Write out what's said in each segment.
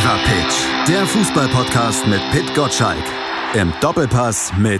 Fever Pitch, der Fußball-Podcast mit Pit Gottschalk. Im Doppelpass mit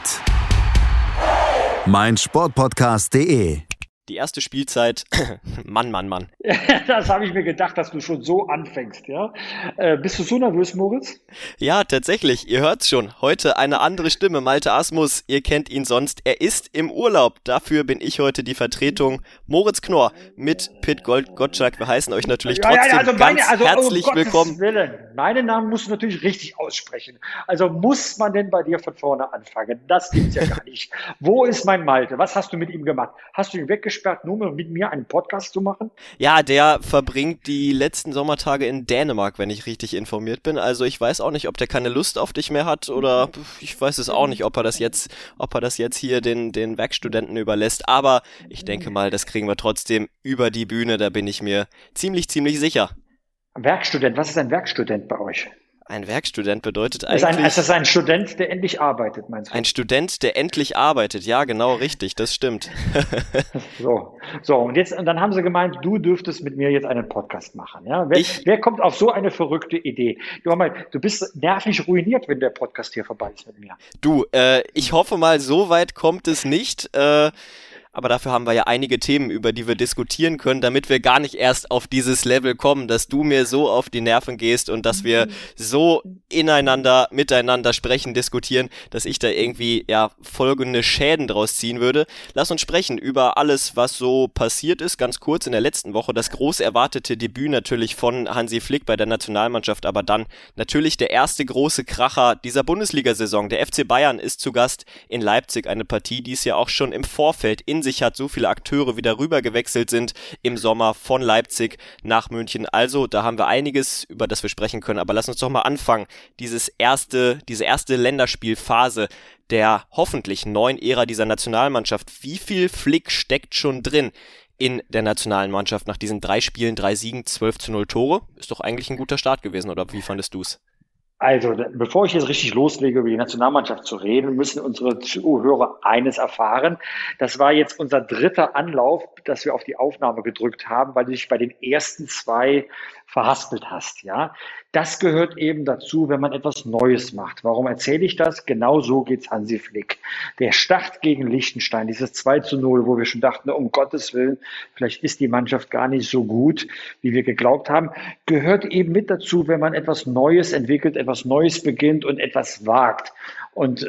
meinsportpodcast.de. Die erste Spielzeit, Mann. Das habe ich mir gedacht, dass du schon so anfängst, ja? Bist du so nervös, Moritz? Ja, tatsächlich, ihr hört's schon. Heute eine andere Stimme, Malte Asmus, ihr kennt ihn sonst. Er ist im Urlaub, dafür bin ich heute die Vertretung. Moritz Knorr mit Pit Gottschalk, wir heißen euch natürlich trotzdem herzlich willkommen. Meinen Namen musst du natürlich richtig aussprechen. Also muss man denn bei dir von vorne anfangen? Das gibt's ja gar nicht. Wo ist mein Malte? Was hast du mit ihm gemacht? Hast du ihn weggesperrt, nur um mit mir einen Podcast zu machen? Ja, der verbringt die letzten Sommertage in Dänemark, wenn ich richtig informiert bin. Also ich weiß auch nicht, ob der keine Lust auf dich mehr hat oder ich weiß es auch nicht, ob er das jetzt hier den Werkstudenten überlässt. Aber ich denke mal, das kriegen wir trotzdem über die Bühne, da bin ich mir ziemlich sicher. Werkstudent, was ist ein Werkstudent bei euch? Ein Werkstudent bedeutet eigentlich... Ist das ein Student, der endlich arbeitet, meinst du? Ein Student, der endlich arbeitet, ja genau, richtig, das stimmt. So, und dann haben sie gemeint, du dürftest mit mir jetzt einen Podcast machen. Ja? Wer kommt auf so eine verrückte Idee? Du bist nervlich ruiniert, wenn der Podcast hier vorbei ist mit mir. Du, ich hoffe mal, so weit kommt es nicht, aber dafür haben wir ja einige Themen, über die wir diskutieren können, damit wir gar nicht erst auf dieses Level kommen, dass du mir so auf die Nerven gehst und dass wir so miteinander sprechen, diskutieren, dass ich da irgendwie folgende Schäden draus ziehen würde. Lass uns sprechen über alles, was so passiert ist. Ganz kurz in der letzten Woche das groß erwartete Debüt natürlich von Hansi Flick bei der Nationalmannschaft, aber dann natürlich der erste große Kracher dieser Bundesliga-Saison. Der FC Bayern ist zu Gast in Leipzig, eine Partie, die es ja auch schon im Vorfeld in sich hat, so viele Akteure wieder rüber gewechselt sind im Sommer von Leipzig nach München. Also, da haben wir einiges, über das wir sprechen können, aber lass uns doch mal anfangen. Diese erste Länderspielphase der hoffentlich neuen Ära dieser Nationalmannschaft. Wie viel Flick steckt schon drin in der nationalen Mannschaft nach diesen 3 Spielen, 3 Siegen, 12:0 Tore? Ist doch eigentlich ein guter Start gewesen, oder wie fandest du's? Also, bevor ich jetzt richtig loslege, über die Nationalmannschaft zu reden, müssen unsere Zuhörer eines erfahren. Das war jetzt unser 3. Anlauf, dass wir auf die Aufnahme gedrückt haben, weil du dich bei den ersten 2 verhaspelt hast, ja. Das gehört eben dazu, wenn man etwas Neues macht. Warum erzähle ich das? Genau so geht's Hansi Flick. Der Start gegen Liechtenstein, dieses 2:0, wo wir schon dachten, um Gottes Willen, vielleicht ist die Mannschaft gar nicht so gut, wie wir geglaubt haben, gehört eben mit dazu, wenn man etwas Neues entwickelt, etwas Neues beginnt und etwas wagt. Und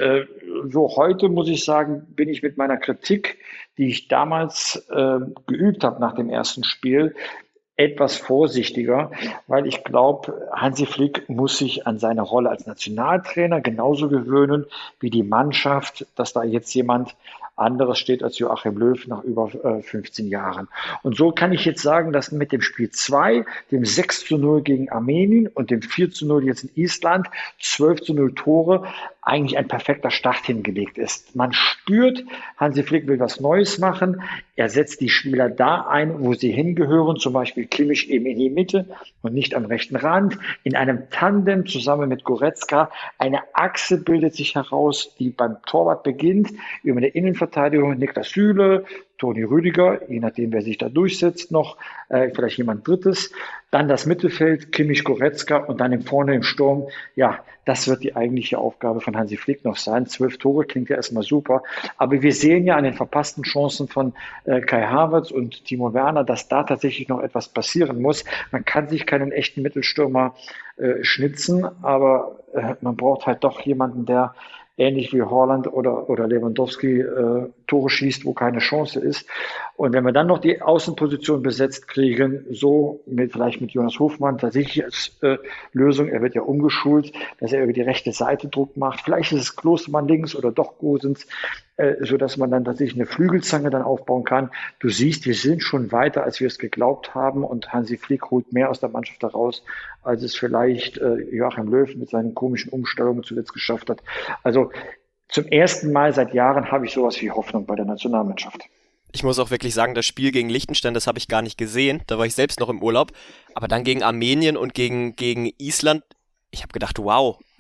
so heute, muss ich sagen, bin ich mit meiner Kritik, die ich damals geübt habe nach dem ersten Spiel, etwas vorsichtiger, weil ich glaube, Hansi Flick muss sich an seine Rolle als Nationaltrainer genauso gewöhnen wie die Mannschaft, dass da jetzt jemand anderes steht als Joachim Löw nach über 15 Jahren. Und so kann ich jetzt sagen, dass mit dem Spiel 2, dem 6:0 gegen Armenien und dem 4:0 jetzt in Island, 12:0 Tore, eigentlich ein perfekter Start hingelegt ist. Man spürt, Hansi Flick will was Neues machen. Er setzt die Spieler da ein, wo sie hingehören, zum Beispiel Kimmich eben in die Mitte und nicht am rechten Rand. In einem Tandem zusammen mit Goretzka. Eine Achse bildet sich heraus, die beim Torwart beginnt, über der Innenverteidigung Niklas Süle, Toni Rüdiger, je nachdem, wer sich da durchsetzt noch, vielleicht jemand Drittes. Dann das Mittelfeld, Kimmich, Goretzka und dann vorne im Sturm. Ja, das wird die eigentliche Aufgabe von Hansi Flick noch sein. 12 Tore klingt ja erstmal super. Aber wir sehen ja an den verpassten Chancen von Kai Havertz und Timo Werner, dass da tatsächlich noch etwas passieren muss. Man kann sich keinen echten Mittelstürmer schnitzen, aber man braucht halt doch jemanden, der ähnlich wie Haaland oder Lewandowski Tore schießt, wo keine Chance ist. Und wenn wir dann noch die Außenposition besetzt kriegen, so vielleicht mit Jonas Hofmann tatsächlich als Lösung, er wird ja umgeschult, dass er über die rechte Seite Druck macht. Vielleicht ist es Klostermann links oder doch Gosens, so dass man dann tatsächlich eine Flügelzange dann aufbauen kann. Du siehst, wir sind schon weiter, als wir es geglaubt haben, und Hansi Flick holt mehr aus der Mannschaft heraus, als es vielleicht Joachim Löw mit seinen komischen Umstellungen zuletzt geschafft hat. Also zum ersten Mal seit Jahren habe ich sowas wie Hoffnung bei der Nationalmannschaft. Ich muss auch wirklich sagen, das Spiel gegen Liechtenstein, das habe ich gar nicht gesehen. Da war ich selbst noch im Urlaub. Aber dann gegen Armenien und gegen Island, ich habe gedacht, wow,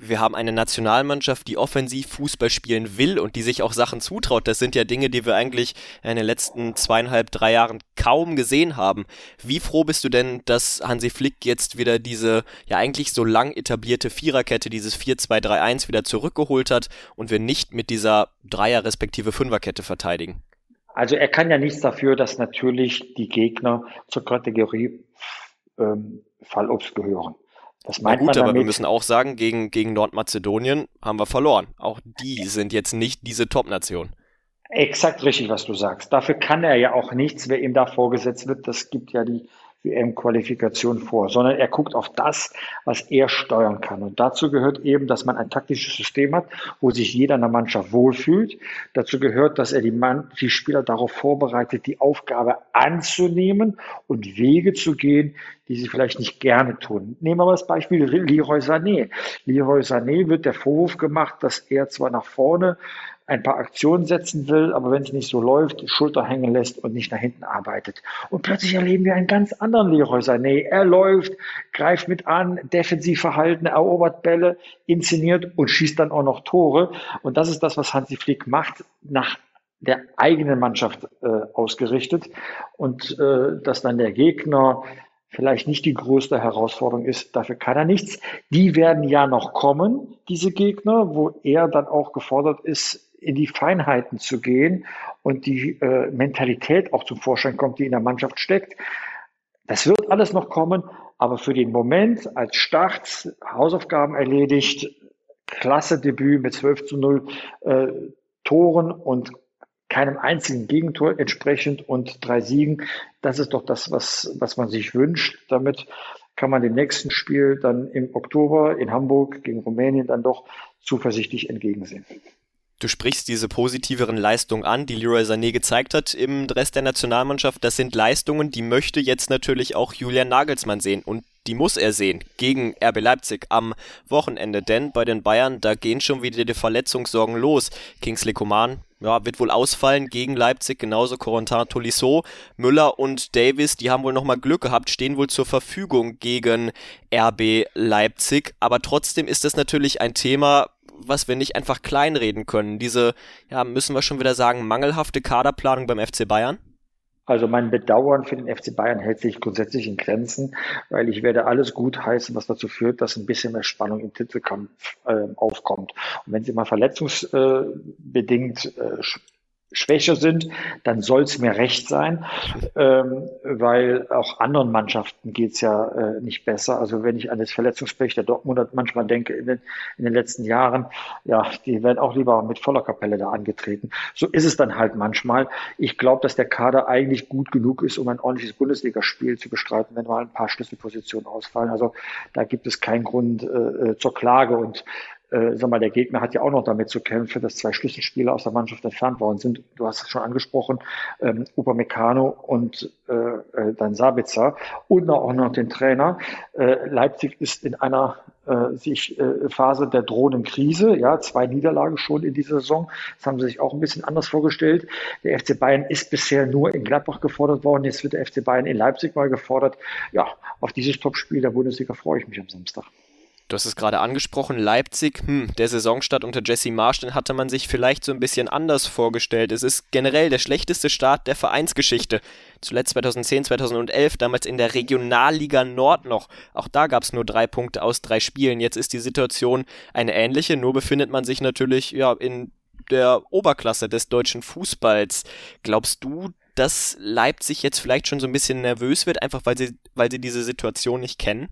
wir haben eine Nationalmannschaft, die offensiv Fußball spielen will und die sich auch Sachen zutraut. Das sind ja Dinge, die wir eigentlich in den letzten 2,5, 3 Jahren kaum gesehen haben. Wie froh bist du denn, dass Hansi Flick jetzt wieder diese ja eigentlich so lang etablierte Viererkette, dieses 4-2-3-1 wieder zurückgeholt hat und wir nicht mit dieser Dreier- respektive Fünferkette verteidigen? Also er kann ja nichts dafür, dass natürlich die Gegner zur Kategorie Fallobst gehören. Das Na meint gut, man aber wir damit. müssen auch sagen, gegen Nordmazedonien haben wir verloren. Auch die sind jetzt nicht diese Top-Nation. Exakt richtig, was du sagst. Dafür kann er ja auch nichts, wer ihm da vorgesetzt wird. Das gibt ja die WM-Qualifikation vor, sondern er guckt auf das, was er steuern kann. Und dazu gehört eben, dass man ein taktisches System hat, wo sich jeder in der Mannschaft wohlfühlt. Dazu gehört, dass er die Spieler darauf vorbereitet, die Aufgabe anzunehmen und Wege zu gehen, die sie vielleicht nicht gerne tun. Nehmen wir mal das Beispiel Leroy Sané. Leroy Sané wird der Vorwurf gemacht, dass er zwar nach vorne ein paar Aktionen setzen will, aber wenn es nicht so läuft, die Schulter hängen lässt und nicht nach hinten arbeitet. Und plötzlich erleben wir einen ganz anderen Leroy Sané. Er läuft, greift mit an, Defensivverhalten, erobert Bälle, inszeniert und schießt dann auch noch Tore. Und das ist das, was Hansi Flick macht, nach der eigenen Mannschaft ausgerichtet. Und dass dann der Gegner vielleicht nicht die größte Herausforderung ist, dafür kann er nichts. Die werden ja noch kommen, diese Gegner, wo er dann auch gefordert ist, in die Feinheiten zu gehen und die Mentalität auch zum Vorschein kommt, die in der Mannschaft steckt. Das wird alles noch kommen, aber für den Moment als Start Hausaufgaben erledigt, klasse Debüt mit 12-0 Toren und keinem einzigen Gegentor entsprechend und 3 Siegen. Das ist doch das, was man sich wünscht. Damit kann man dem nächsten Spiel dann im Oktober in Hamburg gegen Rumänien dann doch zuversichtlich entgegensehen. Du sprichst diese positiveren Leistungen an, die Leroy Sané gezeigt hat im Rest der Nationalmannschaft. Das sind Leistungen, die möchte jetzt natürlich auch Julian Nagelsmann sehen und die muss er sehen gegen RB Leipzig am Wochenende, denn bei den Bayern, da gehen schon wieder die Verletzungssorgen los. Kingsley Coman, ja, wird wohl ausfallen gegen Leipzig, genauso Corentin Tolisso, Müller und Davis, die haben wohl nochmal Glück gehabt, stehen wohl zur Verfügung gegen RB Leipzig, aber trotzdem ist das natürlich ein Thema, was wir nicht einfach kleinreden können. Diese, ja, müssen wir schon wieder sagen, mangelhafte Kaderplanung beim FC Bayern? Also mein Bedauern für den FC Bayern hält sich grundsätzlich in Grenzen, weil ich werde alles gut heißen, was dazu führt, dass ein bisschen mehr Spannung im Titelkampf aufkommt. Und wenn sie mal verletzungsbedingt schwächer sind, dann soll es mir recht sein, weil auch anderen Mannschaften geht's ja nicht besser. Also wenn ich an das Verletzungspech der Dortmunder manchmal denke in den letzten Jahren, ja, die werden auch lieber mit voller Kapelle da angetreten. So ist es dann halt manchmal. Ich glaube, dass der Kader eigentlich gut genug ist, um ein ordentliches Bundesligaspiel zu bestreiten, wenn mal ein paar Schlüsselpositionen ausfallen. Also da gibt es keinen Grund zur Klage und sag mal, der Gegner hat ja auch noch damit zu kämpfen, dass 2 Schlüsselspieler aus der Mannschaft entfernt worden sind. Du hast es schon angesprochen, Upamecano und dann Sabitzer und auch noch den Trainer. Leipzig ist in einer Phase der drohenden Krise, ja, 2 Niederlagen schon in dieser Saison. Das haben sie sich auch ein bisschen anders vorgestellt. Der FC Bayern ist bisher nur in Gladbach gefordert worden. Jetzt wird der FC Bayern in Leipzig mal gefordert. Ja, auf dieses Topspiel der Bundesliga freue ich mich am Samstag. Du hast es gerade angesprochen, Leipzig, der Saisonstart unter Jesse Marsch, den hatte man sich vielleicht so ein bisschen anders vorgestellt. Es ist generell der schlechteste Start der Vereinsgeschichte. Zuletzt 2010, 2011, damals in der Regionalliga Nord noch. Auch da gab es nur 3 Punkte aus 3 Spielen. Jetzt ist die Situation eine ähnliche, nur befindet man sich natürlich ja in der Oberklasse des deutschen Fußballs. Glaubst du, dass Leipzig jetzt vielleicht schon so ein bisschen nervös wird, einfach weil sie diese Situation nicht kennen?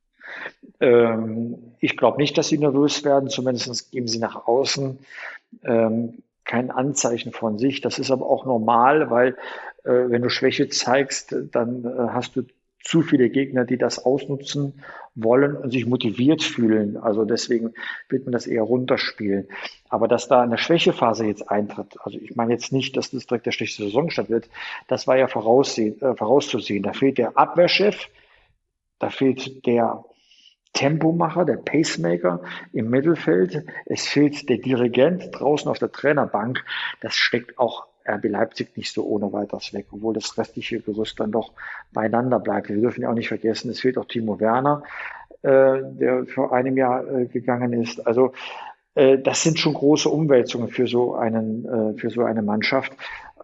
Ich glaube nicht, dass sie nervös werden, zumindest geben sie nach außen kein Anzeichen von sich. Das ist aber auch normal, weil wenn du Schwäche zeigst, dann hast du zu viele Gegner, die das ausnutzen wollen und sich motiviert fühlen. Also deswegen wird man das eher runterspielen. Aber dass da eine Schwächephase jetzt eintritt, also ich meine jetzt nicht, dass das direkt der schlechteste Saisonstart wird, das war ja vorauszusehen. Da fehlt der Abwehrchef, da fehlt der Tempomacher, der Pacemaker im Mittelfeld. Es fehlt der Dirigent draußen auf der Trainerbank. Das steckt auch RB Leipzig nicht so ohne weiteres weg, obwohl das restliche Gerüst dann doch beieinander bleibt. Wir dürfen ja auch nicht vergessen, es fehlt auch Timo Werner, der vor einem Jahr gegangen ist. Also das sind schon große Umwälzungen für so eine Mannschaft.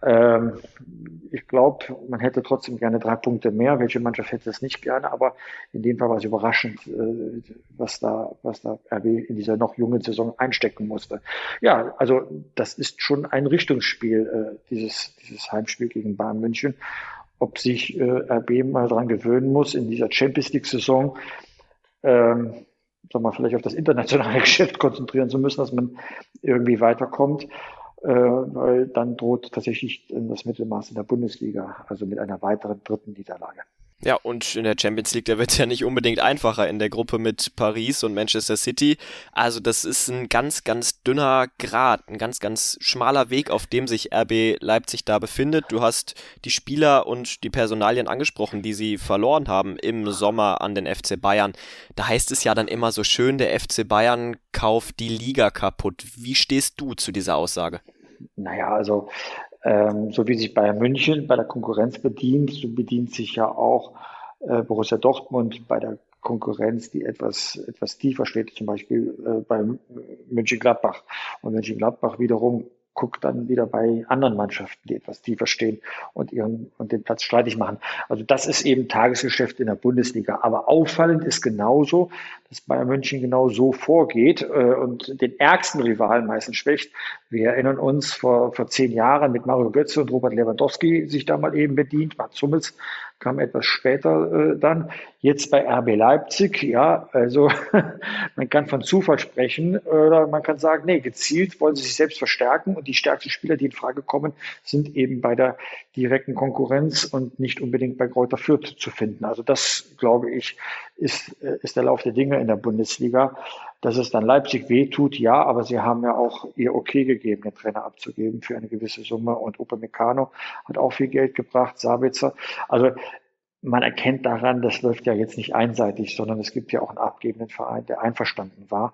Ich glaube, man hätte trotzdem gerne 3 Punkte mehr. Welche Mannschaft hätte es nicht gerne? Aber in dem Fall war es überraschend, was da RB in dieser noch jungen Saison einstecken musste. Ja, also das ist schon ein Richtungsspiel, dieses Heimspiel gegen Bayern München. Ob sich RB mal dran gewöhnen muss, in dieser Champions-League-Saison vielleicht auf das internationale Geschäft konzentrieren zu müssen, dass man irgendwie weiterkommt, weil dann droht tatsächlich das Mittelmaß in der Bundesliga, also mit einer weiteren 3. Niederlage. Ja, und in der Champions League, da wird es ja nicht unbedingt einfacher in der Gruppe mit Paris und Manchester City. Also das ist ein ganz, ganz dünner Grat, ein ganz, ganz schmaler Weg, auf dem sich RB Leipzig da befindet. Du hast die Spieler und die Personalien angesprochen, die sie verloren haben im Sommer an den FC Bayern. Da heißt es ja dann immer so schön, der FC Bayern kauft die Liga kaputt. Wie stehst du zu dieser Aussage? Naja, also so wie sich Bayern München bei der Konkurrenz bedient, so bedient sich ja auch Borussia Dortmund bei der Konkurrenz, die etwas tiefer steht, zum Beispiel bei Mönchengladbach. Und Mönchengladbach wiederum guckt dann wieder bei anderen Mannschaften, die etwas tiefer stehen und den Platz streitig machen. Also das ist eben Tagesgeschäft in der Bundesliga. Aber auffallend ist genauso, dass Bayern München genau so vorgeht und den ärgsten Rivalen meistens schwächt. Wir erinnern uns vor 10 Jahren mit Mario Götze und Robert Lewandowski sich da mal eben bedient. Mats Hummels kam etwas später dann. Jetzt bei RB Leipzig, ja, also man kann von Zufall sprechen oder man kann sagen, nee, gezielt wollen sie sich selbst verstärken und die stärksten Spieler, die in Frage kommen, sind eben bei der direkten Konkurrenz und nicht unbedingt bei Greuther Fürth zu finden. Also das, glaube ich, ist der Lauf der Dinge in der Bundesliga. Dass es dann Leipzig wehtut, ja, aber sie haben ja auch ihr Okay gegeben, den Trainer abzugeben für eine gewisse Summe und Upamecano hat auch viel Geld gebracht, Sabitzer. Also man erkennt daran, das läuft ja jetzt nicht einseitig, sondern es gibt ja auch einen abgebenden Verein, der einverstanden war.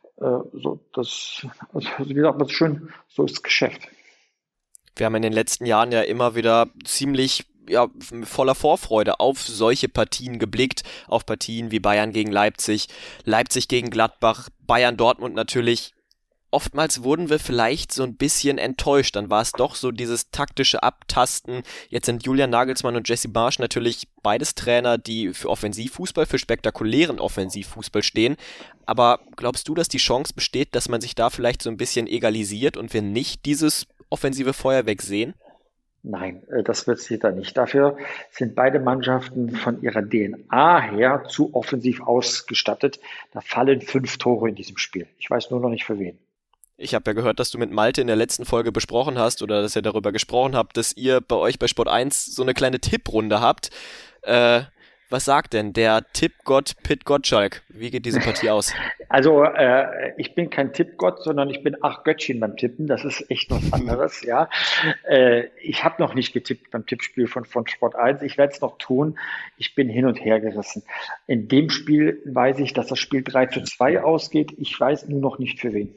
Wie sagt man schön, so ist das Geschäft. Wir haben in den letzten Jahren ja immer wieder ziemlich voller Vorfreude auf solche Partien geblickt, auf Partien wie Bayern gegen Leipzig, Leipzig gegen Gladbach, Bayern Dortmund natürlich. Oftmals wurden wir vielleicht so ein bisschen enttäuscht, dann war es doch so dieses taktische Abtasten. Jetzt sind Julian Nagelsmann und Jesse Marsch natürlich beides Trainer, die für Offensivfußball, für spektakulären Offensivfußball stehen. Aber glaubst du, dass die Chance besteht, dass man sich da vielleicht so ein bisschen egalisiert und wir nicht dieses offensive Feuerwerk sehen? Nein, das wird sie da nicht. Dafür sind beide Mannschaften von ihrer DNA her zu offensiv ausgestattet. Da fallen 5 Tore in diesem Spiel. Ich weiß nur noch nicht für wen. Ich habe ja gehört, dass du mit Malte in der letzten Folge besprochen hast oder dass ihr darüber gesprochen habt, dass ihr bei euch bei Sport 1 so eine kleine Tipprunde habt. Was sagt denn der Tippgott Pit Gottschalk? Wie geht diese Partie aus? Also ich bin kein Tippgott, sondern ich bin Göttchen beim Tippen. Das ist echt was anderes, ja. Ich habe noch nicht getippt beim Tippspiel von Sport 1. Ich werde es noch tun. Ich bin hin und her gerissen. In dem Spiel weiß ich, dass das Spiel 3:2 ausgeht. Ich weiß nur noch nicht für wen.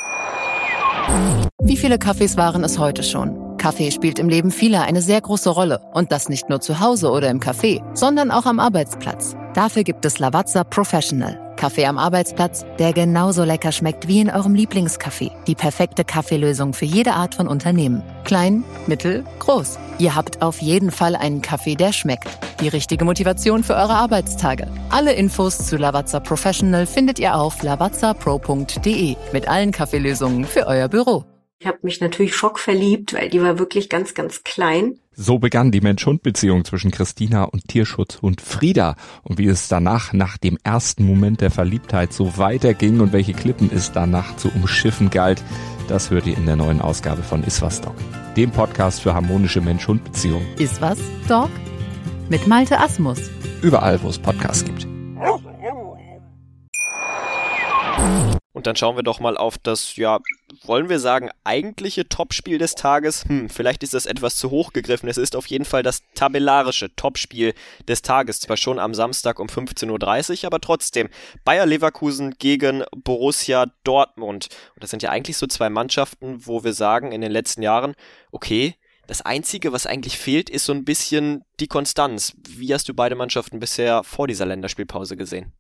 Wie viele Kaffees waren es heute schon? Kaffee spielt im Leben vieler eine sehr große Rolle. Und das nicht nur zu Hause oder im Café, sondern auch am Arbeitsplatz. Dafür gibt es Lavazza Professional. Kaffee am Arbeitsplatz, der genauso lecker schmeckt wie in eurem Lieblingscafé. Die perfekte Kaffeelösung für jede Art von Unternehmen. Klein, mittel, groß. Ihr habt auf jeden Fall einen Kaffee, der schmeckt. Die richtige Motivation für eure Arbeitstage. Alle Infos zu Lavazza Professional findet ihr auf lavazzapro.de mit allen Kaffeelösungen für euer Büro. Ich habe mich natürlich schockverliebt, weil die war wirklich ganz, ganz klein. So begann die Mensch-Hund-Beziehung zwischen Christina und Tierschutzhund Frieda. Und wie es danach, nach dem ersten Moment der Verliebtheit, so weiterging und welche Klippen es danach zu umschiffen galt, das hört ihr in der neuen Ausgabe von Iswas Dog, dem Podcast für harmonische Mensch-Hund-Beziehungen. Iswas Dog? Mit Malte Asmus. Überall, wo es Podcasts gibt. Und dann schauen wir doch mal auf das, ja, wollen wir sagen, eigentliche Topspiel des Tages? Vielleicht ist das etwas zu hoch gegriffen. Es ist auf jeden Fall das tabellarische Topspiel des Tages. Zwar schon am Samstag um 15:30 Uhr, aber trotzdem. Bayer Leverkusen gegen Borussia Dortmund. Und das sind ja eigentlich so zwei Mannschaften, wo wir sagen, in den letzten Jahren, okay, das Einzige, was eigentlich fehlt, ist so ein bisschen die Konstanz. Wie hast du beide Mannschaften bisher vor dieser Länderspielpause gesehen?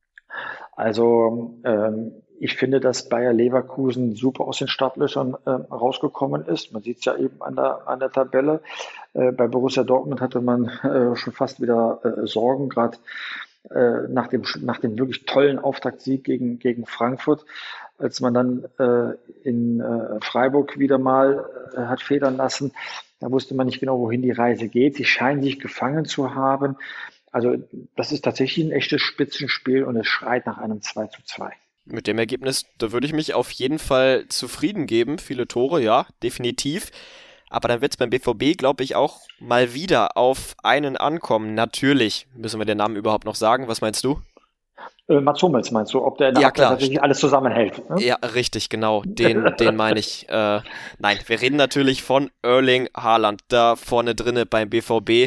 Also ich finde, dass Bayer Leverkusen super aus den Startlöchern rausgekommen ist. Man sieht es ja eben an der Tabelle. Bei Borussia Dortmund hatte man schon fast wieder Sorgen, gerade nach dem wirklich tollen Auftaktsieg gegen Frankfurt, als man dann in Freiburg wieder mal hat federn lassen. Da wusste man nicht genau, wohin die Reise geht. Sie scheinen sich gefangen zu haben. Also das ist tatsächlich ein echtes Spitzenspiel und es schreit nach einem 2:2. Mit dem Ergebnis, da würde ich mich auf jeden Fall zufrieden geben. Viele Tore, ja, definitiv. Aber dann wird es beim BVB, glaube ich, auch mal wieder auf einen ankommen. Natürlich, müssen wir den Namen überhaupt noch sagen. Was meinst du? Mats Hummels meinst du, ob der in der Abwehr tatsächlich alles zusammenhält? Ne? Ja, richtig, genau. Den meine ich. Nein, wir reden natürlich von Erling Haaland, da vorne drinne beim BVB.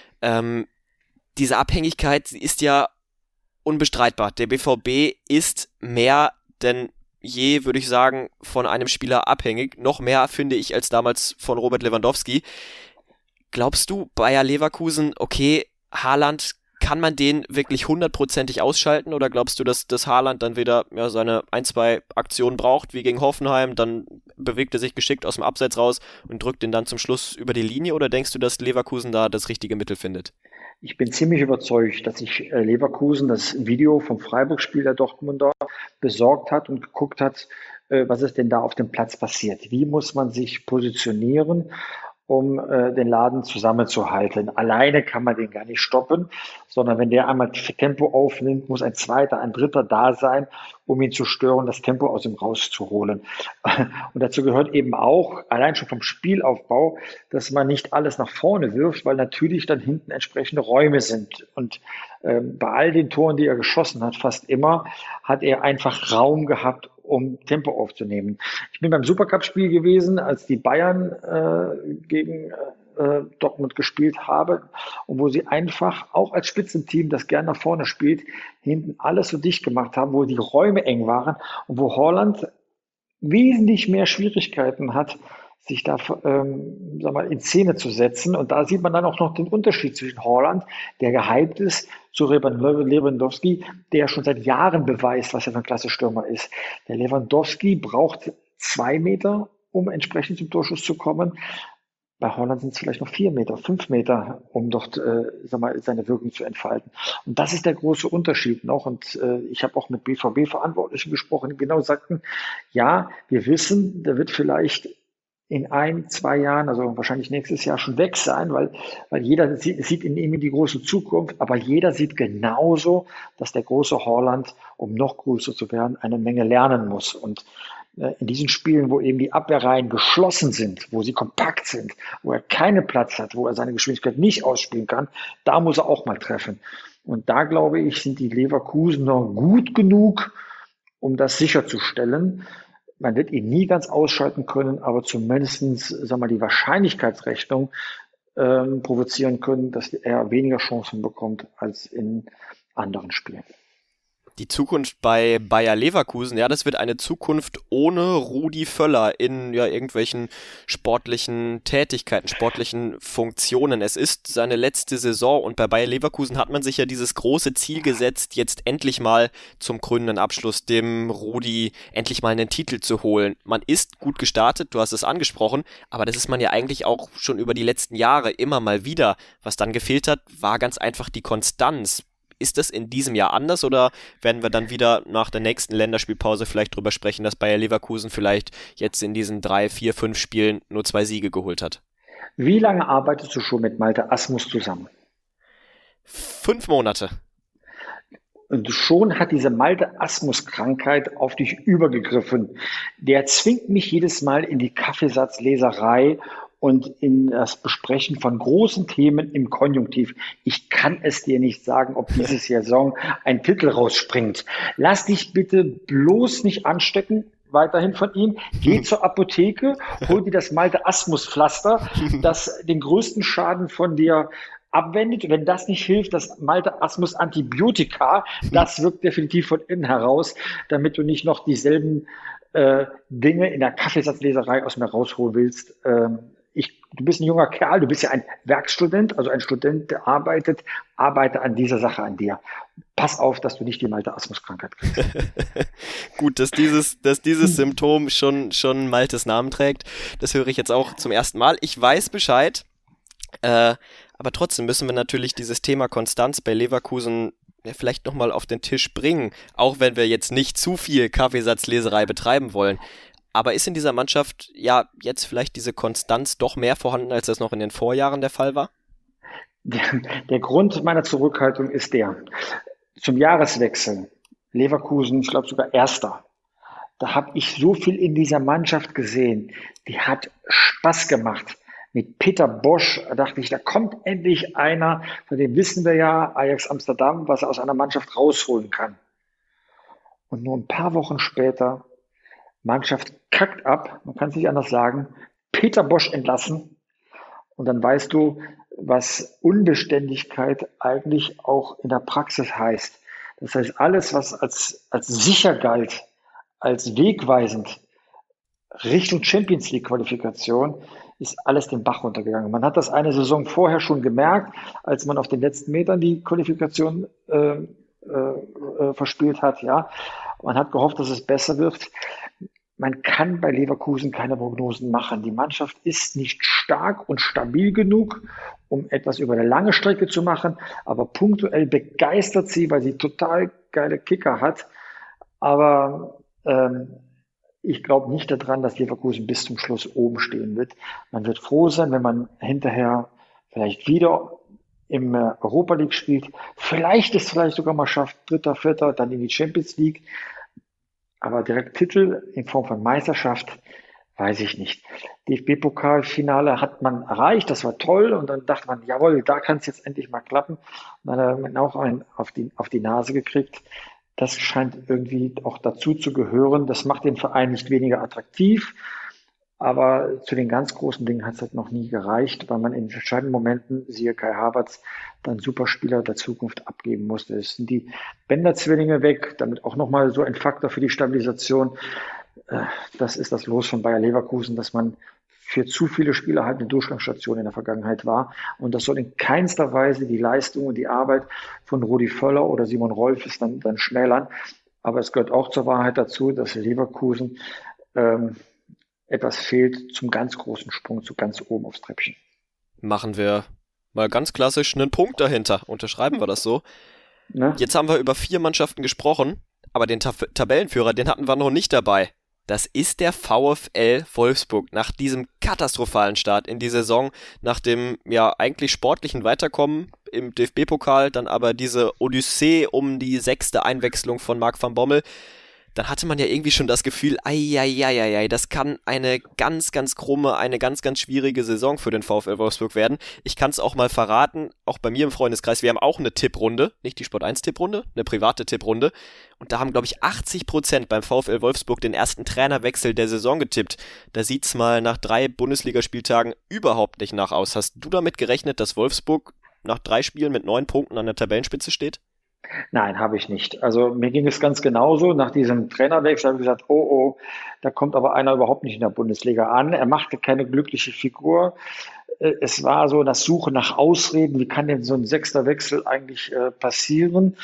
Diese Abhängigkeit ist ja unbestreitbar. Der BVB ist mehr denn je, würde ich sagen, von einem Spieler abhängig. Noch mehr, finde ich, als damals von Robert Lewandowski. Glaubst du, Bayer Leverkusen, okay, Haaland, kann man den wirklich 100%ig ausschalten, oder glaubst du, dass Haaland dann wieder seine 1-2 Aktionen braucht, wie gegen Hoffenheim, dann bewegt er sich geschickt aus dem Abseits raus und drückt den dann zum Schluss über die Linie, oder denkst du, dass Leverkusen da das richtige Mittel findet? Ich bin ziemlich überzeugt, dass sich Leverkusen das Video vom Freiburg-Spiel der Dortmunder besorgt hat und geguckt hat, was ist denn da auf dem Platz passiert. Wie muss man sich positionieren, um den Laden zusammenzuhalten. Alleine kann man den gar nicht stoppen, sondern wenn der einmal Tempo aufnimmt, muss ein zweiter, ein dritter da sein, um ihn zu stören, das Tempo aus ihm rauszuholen. Und dazu gehört eben auch, allein schon vom Spielaufbau, dass man nicht alles nach vorne wirft, weil natürlich dann hinten entsprechende Räume sind. Und bei all den Toren, die er geschossen hat, fast immer, hat er einfach Raum gehabt, um Tempo aufzunehmen. Ich bin beim Supercup-Spiel gewesen, als die Bayern gegen Dortmund gespielt haben und wo sie einfach auch als Spitzenteam, das gerne nach vorne spielt, hinten alles so dicht gemacht haben, wo die Räume eng waren und wo Haaland wesentlich mehr Schwierigkeiten hat, sich da in Szene zu setzen. Und da sieht man dann auch noch den Unterschied zwischen Haaland, der gehypt ist, zu Lewandowski, der schon seit Jahren beweist, was er für ein klasse Stürmer ist. Der Lewandowski braucht 2 Meter, um entsprechend zum Torschuss zu kommen. Bei Haaland sind es vielleicht noch 4 Meter, 5 Meter, um dort seine Wirkung zu entfalten. Und das ist der große Unterschied noch. Und ich habe auch mit BVB-Verantwortlichen gesprochen, die genau sagten, ja, wir wissen, der wird vielleicht in 1-2 Jahren, also wahrscheinlich nächstes Jahr schon weg sein, weil jeder sieht in ihm die große Zukunft, aber jeder sieht genauso, dass der große Haaland, um noch größer zu werden, eine Menge lernen muss. Und in diesen Spielen, wo eben die Abwehrreihen geschlossen sind, wo sie kompakt sind, wo er keinen Platz hat, wo er seine Geschwindigkeit nicht ausspielen kann, da muss er auch mal treffen. Und da, glaube ich, sind die Leverkusener gut genug, um das sicherzustellen. Man wird ihn nie ganz ausschalten können, aber zumindest die Wahrscheinlichkeitsrechnung provozieren können, dass er weniger Chancen bekommt als in anderen Spielen. Die Zukunft bei Bayer Leverkusen, ja, das wird eine Zukunft ohne Rudi Völler in irgendwelchen sportlichen Tätigkeiten, sportlichen Funktionen. Es ist seine letzte Saison und bei Bayer Leverkusen hat man sich ja dieses große Ziel gesetzt, jetzt endlich mal zum krönenden Abschluss dem Rudi endlich mal einen Titel zu holen. Man ist gut gestartet, du hast es angesprochen, aber das ist man ja eigentlich auch schon über die letzten Jahre immer mal wieder. Was dann gefehlt hat, war ganz einfach die Konstanz. Ist das in diesem Jahr anders oder werden wir dann wieder nach der nächsten Länderspielpause vielleicht drüber sprechen, dass Bayer Leverkusen vielleicht jetzt in diesen 3, 4, 5 Spielen nur 2 Siege geholt hat? Wie lange arbeitest du schon mit Malte Asmus zusammen? 5 Monate. Und schon hat diese Malte-Asmus-Krankheit auf dich übergegriffen. Der zwingt mich jedes Mal in die Kaffeesatzleserei und in das Besprechen von großen Themen im Konjunktiv. Ich kann es dir nicht sagen, ob diese Saison ein Titel rausspringt. Lass dich bitte bloß nicht anstecken, weiterhin von ihm. Geh zur Apotheke, hol dir das Malte-Asmus-Pflaster, das den größten Schaden von dir abwendet. Wenn das nicht hilft, das Malte-Asmus-Antibiotika, das wirkt definitiv von innen heraus, damit du nicht noch dieselben Dinge in der Kaffeesatzleserei aus mir rausholen willst. Du bist ein junger Kerl, du bist ja ein Werkstudent, also ein Student, der arbeite an dieser Sache an dir. Pass auf, dass du nicht die Malte-Asmus-Krankheit kriegst. Gut, dass dieses Symptom schon Maltes Namen trägt, das höre ich jetzt auch zum ersten Mal. Ich weiß Bescheid, aber trotzdem müssen wir natürlich dieses Thema Konstanz bei Leverkusen vielleicht nochmal auf den Tisch bringen, auch wenn wir jetzt nicht zu viel Kaffeesatzleserei betreiben wollen. Aber ist in dieser Mannschaft ja jetzt vielleicht diese Konstanz doch mehr vorhanden, als das noch in den Vorjahren der Fall war? Der Grund meiner Zurückhaltung ist zum Jahreswechsel, Leverkusen, ich glaube sogar Erster, da habe ich so viel in dieser Mannschaft gesehen, die hat Spaß gemacht. Mit Peter Bosz dachte ich, da kommt endlich einer, von dem wissen wir ja, Ajax Amsterdam, was er aus einer Mannschaft rausholen kann. Und nur ein paar Wochen später, Mannschaft kackt ab, man kann es nicht anders sagen, Peter Bosz entlassen und dann weißt du, was Unbeständigkeit eigentlich auch in der Praxis heißt. Das heißt, alles, was als sicher galt, als wegweisend Richtung Champions League Qualifikation, ist alles den Bach runtergegangen. Man hat das eine Saison vorher schon gemerkt, als man auf den letzten Metern die Qualifikation verspielt hat. Ja, man hat gehofft, dass es besser wird. Man kann bei Leverkusen keine Prognosen machen. Die Mannschaft ist nicht stark und stabil genug, um etwas über eine lange Strecke zu machen, aber punktuell begeistert sie, weil sie total geile Kicker hat. Aber ich glaube nicht daran, dass Leverkusen bis zum Schluss oben stehen wird. Man wird froh sein, wenn man hinterher vielleicht wieder im Europa League spielt. Vielleicht sogar mal schafft, Dritter, Vierter, dann in die Champions League. Aber direkt Titel in Form von Meisterschaft, weiß ich nicht. DFB-Pokalfinale hat man erreicht, das war toll. Und dann dachte man, jawohl, da kann es jetzt endlich mal klappen. Und dann hat man auch einen auf die Nase gekriegt. Das scheint irgendwie auch dazu zu gehören. Das macht den Verein nicht weniger attraktiv. Aber zu den ganz großen Dingen hat es halt noch nie gereicht, weil man in entscheidenden Momenten, siehe Kai Havertz, dann Superspieler der Zukunft abgeben musste. Es sind die Bender-Zwillinge weg, damit auch nochmal so ein Faktor für die Stabilisation. Das ist das Los von Bayer Leverkusen, dass man für zu viele Spieler halt eine Durchgangsstation in der Vergangenheit war. Und das soll in keinster Weise die Leistung und die Arbeit von Rudi Völler oder Simon Rolfes dann schmälern. Aber es gehört auch zur Wahrheit dazu, dass Leverkusen etwas fehlt zum ganz großen Sprung, zu ganz oben aufs Treppchen. Machen wir mal ganz klassisch einen Punkt dahinter. Unterschreiben wir das so. Ne? Jetzt haben wir über 4 Mannschaften gesprochen, aber den Tabellenführer, den hatten wir noch nicht dabei. Das ist der VfL Wolfsburg. Nach diesem katastrophalen Start in die Saison, nach dem ja eigentlich sportlichen Weiterkommen im DFB-Pokal, dann aber diese Odyssee um die 6. Einwechslung von Marc van Bommel, dann hatte man ja irgendwie schon das Gefühl, das kann eine ganz, ganz krumme, eine ganz, ganz schwierige Saison für den VfL Wolfsburg werden. Ich kann es auch mal verraten, auch bei mir im Freundeskreis, wir haben auch eine Tipprunde, nicht die Sport1-Tipprunde, eine private Tipprunde. Und da haben, glaube ich, 80% beim VfL Wolfsburg den ersten Trainerwechsel der Saison getippt. Da sieht's mal nach 3 Bundesligaspieltagen überhaupt nicht nach aus. Hast du damit gerechnet, dass Wolfsburg nach 3 Spielen mit 9 Punkten an der Tabellenspitze steht? Nein, habe ich nicht. Also mir ging es ganz genauso. Nach diesem Trainerwechsel habe ich gesagt, oh, da kommt aber einer überhaupt nicht in der Bundesliga an. Er machte keine glückliche Figur. Es war so das Suchen nach Ausreden. Wie kann denn so ein 6. Wechsel eigentlich passieren?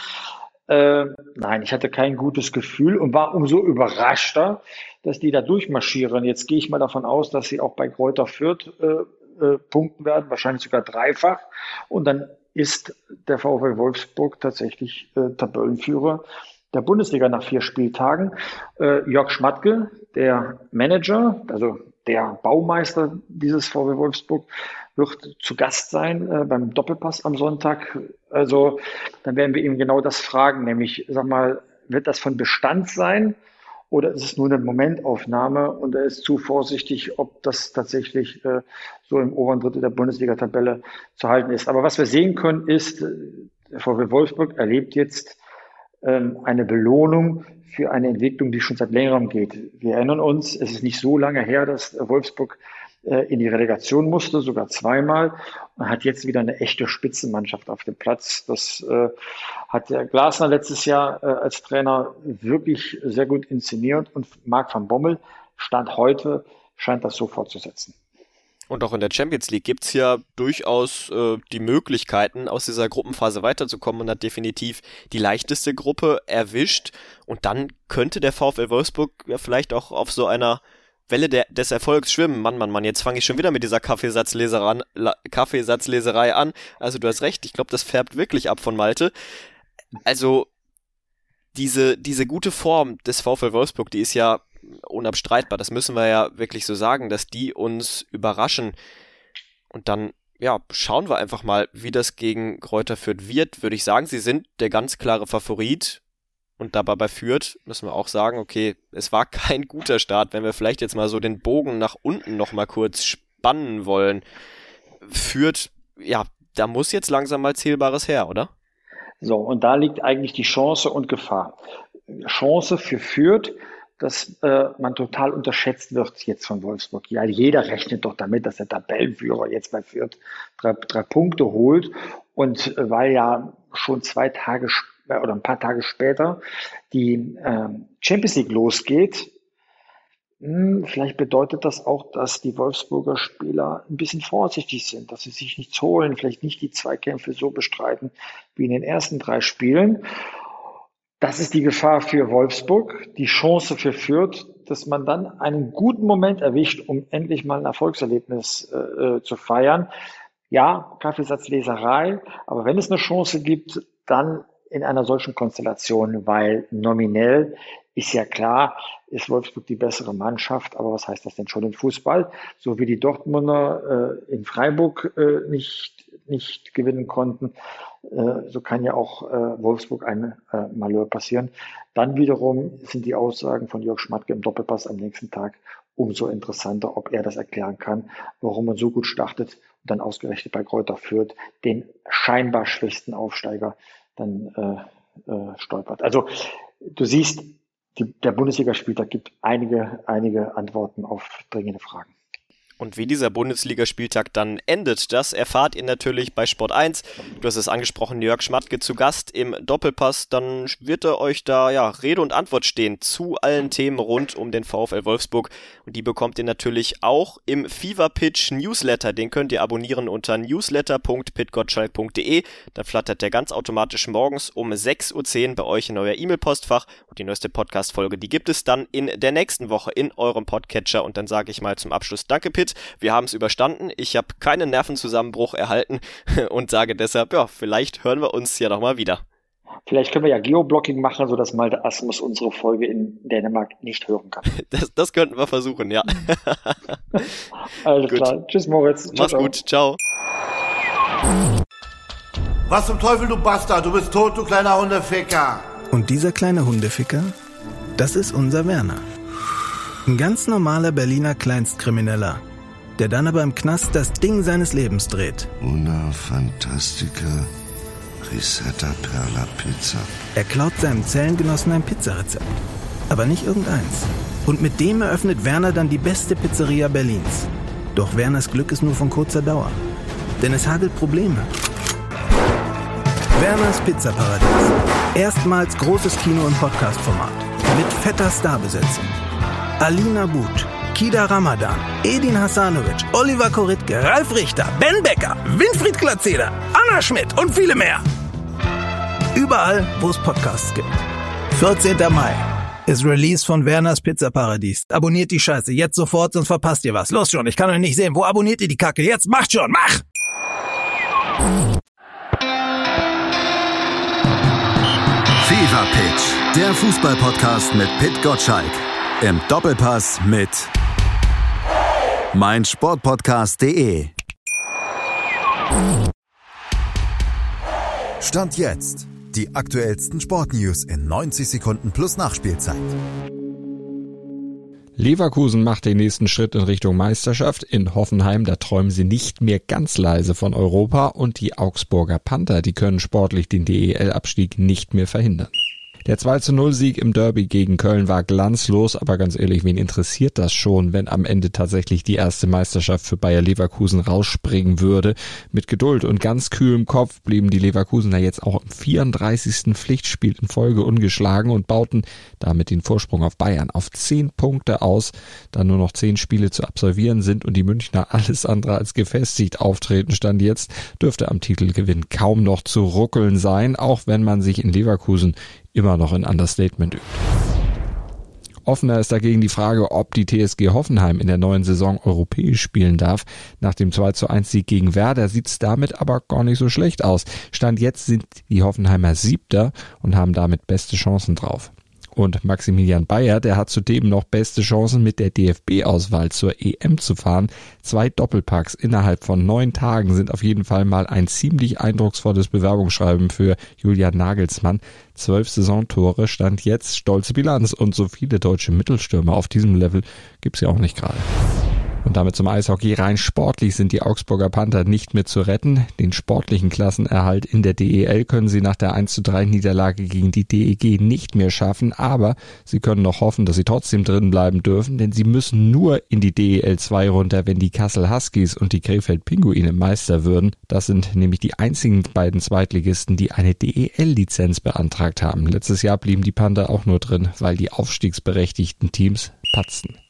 Nein, ich hatte kein gutes Gefühl und war umso überraschter, dass die da durchmarschieren. Jetzt gehe ich mal davon aus, dass sie auch bei Greuther Fürth punkten werden, wahrscheinlich sogar dreifach. Und dann ist der VfL Wolfsburg tatsächlich Tabellenführer der Bundesliga nach 4 Spieltagen. Jörg Schmatke, der Manager, also der Baumeister dieses VfL Wolfsburg, wird zu Gast sein beim Doppelpass am Sonntag. Also dann werden wir ihm genau das fragen, nämlich, sag mal, wird das von Bestand sein oder ist es nur eine Momentaufnahme und er ist zu vorsichtig, ob das tatsächlich so im oberen Drittel der Bundesliga-Tabelle zu halten ist. Aber was wir sehen können, ist, der VfL Wolfsburg erlebt jetzt eine Belohnung für eine Entwicklung, die schon seit längerem geht. Wir erinnern uns, es ist nicht so lange her, dass Wolfsburg in die Relegation musste, sogar zweimal, und hat jetzt wieder eine echte Spitzenmannschaft auf dem Platz. Das hat der Glasner letztes Jahr als Trainer wirklich sehr gut inszeniert und Marc van Bommel, Stand heute, scheint das so fortzusetzen. Und auch in der Champions League gibt's ja durchaus die Möglichkeiten, aus dieser Gruppenphase weiterzukommen und hat definitiv die leichteste Gruppe erwischt. Und dann könnte der VfL Wolfsburg ja vielleicht auch auf so einer Welle des Erfolgs schwimmen. Mann, jetzt fange ich schon wieder mit dieser Kaffeesatzleserei an. Also du hast recht, ich glaube, das färbt wirklich ab von Malte. Also diese gute Form des VfL Wolfsburg, die ist ja unabstreitbar. Das müssen wir ja wirklich so sagen, dass die uns überraschen. Und dann, ja, schauen wir einfach mal, wie das gegen Greuther Fürth wird. Würde ich sagen, sie sind der ganz klare Favorit. Und dabei bei Fürth müssen wir auch sagen, okay, es war kein guter Start, wenn wir vielleicht jetzt mal so den Bogen nach unten noch mal kurz spannen wollen. Fürth, ja, da muss jetzt langsam mal Zählbares her, oder? So, und da liegt eigentlich die Chance und Gefahr. Chance für Fürth, dass man total unterschätzt wird jetzt von Wolfsburg. Ja, jeder rechnet doch damit, dass der Tabellenführer jetzt bei Fürth drei Punkte holt. Und weil ja schon 2 Tage oder ein paar Tage später die Champions League losgeht, vielleicht bedeutet das auch, dass die Wolfsburger Spieler ein bisschen vorsichtig sind, dass sie sich nichts holen, vielleicht nicht die Zweikämpfe so bestreiten wie in den ersten 3 Spielen. Das ist die Gefahr für Wolfsburg, die Chance für Fürth, dass man dann einen guten Moment erwischt, um endlich mal ein Erfolgserlebnis zu feiern. Ja, Kaffeesatzleserei, aber wenn es eine Chance gibt, dann in einer solchen Konstellation, weil nominell ist ja klar, ist Wolfsburg die bessere Mannschaft, aber was heißt das denn schon im Fußball? So wie die Dortmunder in Freiburg nicht gewinnen konnten, so kann ja auch Wolfsburg ein Malheur passieren. Dann wiederum sind die Aussagen von Jörg Schmatke im Doppelpass am nächsten Tag umso interessanter, ob er das erklären kann, warum man so gut startet und dann ausgerechnet bei Greuther Fürth den scheinbar schwächsten Aufsteiger dann stolpert. Also du siehst, der Bundesligaspieltag gibt einige Antworten auf dringende Fragen. Und wie dieser Bundesligaspieltag dann endet, das erfahrt ihr natürlich bei Sport 1. Du hast es angesprochen, Jörg Schmatke zu Gast im Doppelpass. Dann wird er euch da ja Rede und Antwort stehen zu allen Themen rund um den VfL Wolfsburg. Und die bekommt ihr natürlich auch im Fever Pitch Newsletter. Den könnt ihr abonnieren unter newsletter.pitgottschalk.de. Da flattert der ganz automatisch morgens um 6:10 Uhr bei euch in euer E-Mail-Postfach. Und die neueste Podcast-Folge, die gibt es dann in der nächsten Woche in eurem Podcatcher. Und dann sage ich mal zum Abschluss Danke, Pitt. Wir haben es überstanden. Ich habe keinen Nervenzusammenbruch erhalten und sage deshalb, ja, vielleicht hören wir uns ja nochmal wieder. Vielleicht können wir ja Geoblocking machen, sodass Malte Asmus unsere Folge in Dänemark nicht hören kann. Das könnten wir versuchen, ja. Alles klar. Tschüss, Moritz. Mach's gut. Ciao. Was zum Teufel, du Bastard? Du bist tot, du kleiner Hundeficker. Und dieser kleine Hundeficker, das ist unser Werner. Ein ganz normaler Berliner Kleinstkrimineller, der dann aber im Knast das Ding seines Lebens dreht. Una Fantastica Risetta Perla Pizza. Er klaut seinem Zellengenossen ein Pizzarezept. Aber nicht irgendeins. Und mit dem eröffnet Werner dann die beste Pizzeria Berlins. Doch Werners Glück ist nur von kurzer Dauer. Denn es hagelt Probleme. Werners Pizzaparadies. Erstmals großes Kino- und Podcast-Format. Mit fetter Starbesetzung. Alina But, Kida Ramadan, Edin Hasanovic, Oliver Koritke, Ralf Richter, Ben Becker, Winfried Glatzeder, Anna Schmidt und viele mehr. Überall, wo es Podcasts gibt. 14. Mai ist Release von Werners Pizzaparadies. Abonniert die Scheiße jetzt sofort, sonst verpasst ihr was. Los schon, ich kann euch nicht sehen. Wo abonniert ihr die Kacke? Jetzt macht schon, mach! Fever Pitch, der Fußball-Podcast mit Pit Gottschalk. Im Doppelpass mit meinsportpodcast.de. Stand jetzt. Die aktuellsten Sportnews in 90 Sekunden plus Nachspielzeit. Leverkusen macht den nächsten Schritt in Richtung Meisterschaft. In Hoffenheim, da träumen sie nicht mehr ganz leise von Europa. Und die Augsburger Panther, die können sportlich den DEL-Abstieg nicht mehr verhindern. Der 2:0-Sieg im Derby gegen Köln war glanzlos, aber ganz ehrlich, wen interessiert das schon, wenn am Ende tatsächlich die erste Meisterschaft für Bayer Leverkusen rausspringen würde? Mit Geduld und ganz kühlem Kopf blieben die Leverkusener jetzt auch im 34. Pflichtspiel in Folge ungeschlagen und bauten damit den Vorsprung auf Bayern auf 10 Punkte aus. Da nur noch 10 Spiele zu absolvieren sind und die Münchner alles andere als gefestigt auftreten, stand jetzt, dürfte am Titelgewinn kaum noch zu ruckeln sein, auch wenn man sich in Leverkusen immer noch in Understatement übt. Offener ist dagegen die Frage, ob die TSG Hoffenheim in der neuen Saison europäisch spielen darf. Nach dem 2:1-Sieg gegen Werder sieht's damit aber gar nicht so schlecht aus. Stand jetzt sind die Hoffenheimer 7. und haben damit beste Chancen drauf. Und Maximilian Bayer, der hat zudem noch beste Chancen, mit der DFB-Auswahl zur EM zu fahren. 2 Doppelpacks innerhalb von 9 Tagen sind auf jeden Fall mal ein ziemlich eindrucksvolles Bewerbungsschreiben für Julian Nagelsmann. 12 Saisontore, stand jetzt stolze Bilanz. Und so viele deutsche Mittelstürmer auf diesem Level gibt's ja auch nicht gerade. Und damit zum Eishockey. Rein sportlich sind die Augsburger Panther nicht mehr zu retten. Den sportlichen Klassenerhalt in der DEL können sie nach der 1:3-Niederlage gegen die DEG nicht mehr schaffen. Aber sie können noch hoffen, dass sie trotzdem drin bleiben dürfen, denn sie müssen nur in die DEL 2 runter, wenn die Kassel Huskies und die Krefeld Pinguine Meister würden. Das sind nämlich die einzigen beiden Zweitligisten, die eine DEL-Lizenz beantragt haben. Letztes Jahr blieben die Panther auch nur drin, weil die aufstiegsberechtigten Teams patzten.